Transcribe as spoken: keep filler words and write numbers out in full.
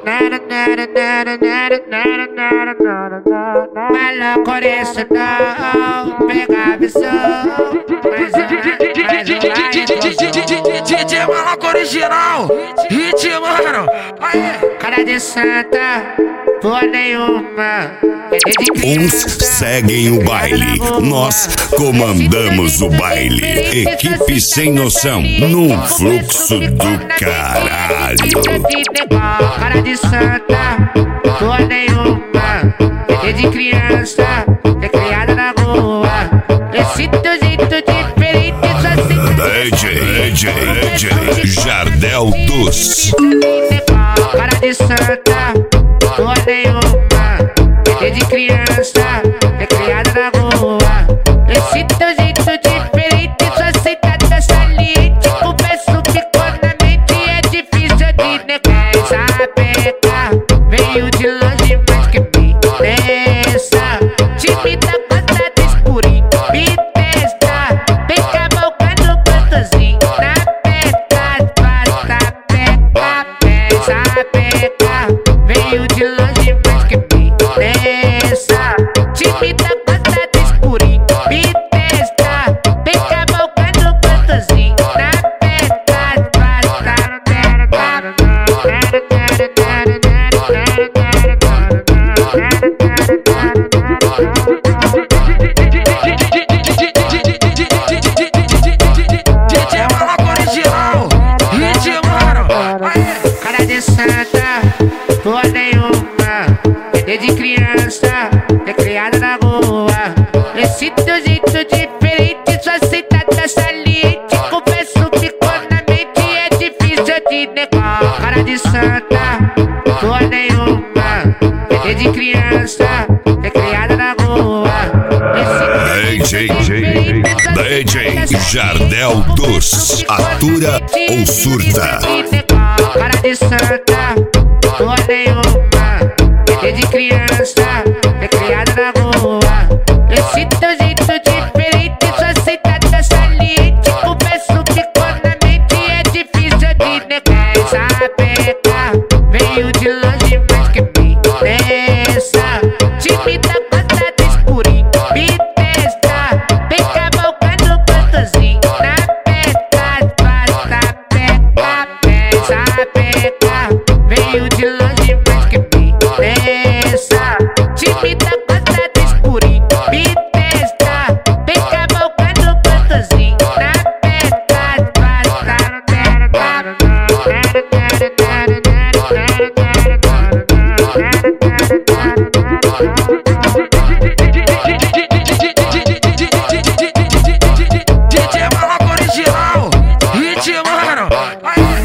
Maluco isso não pega a visão. Mais uma, mais uma. D J Maluco original, hit, mano. Cara de santa, por nenhuma. Uns seguem o baile, nós comandamos o baile. Equipe sem noção, num fluxo do caralho. Cara de santa, por nenhuma. Desde criança, é criada na rua. Esse teu jeito diferente só se D J, D J, D J Jardel dos. Cara de santa, por nenhuma. Desde criança, é criada na rua. Esse teu jeito diferente só aceita da saliente. Confesso que quando a mente é difícil de negar. Essa peca veio de longe, mas que me desça. Time da costa do escurinho, me testa. Peca malcando cantozinho na peca. Basta peca, essa peca veio de longe, mas que me desça. Time da costa do escurinho, me testa. Peca malcando cantozinho na peca. Basta peca. Cara de santa, por nenhuma. Desde criança, é criada na rua. Esse teu jeito diferente só aceita da saliente. Confesso que quando a mente é difícil de negar. Cara de santa, por nenhuma. Desde criança, é criada na rua. D J, D J Jardel dos. Atura ou surta? Cara de santa, por nenhuma. Desde criança, é criada na rua. Esse teu jeito diferente só aceita da saliente. Confesso que quando a mente é difícil de negar. Essa peca veio de longe, mas que me desça. Time da costa do escurinho, me testa. Peca malcando cantozinho na peca. Basta peca, essa peca veio de longe, mas que me desça. Time da costa do escurinho, me testa. Peca malcando cantozinho na peca. Basta peca. D J Maluco original, hit, mano.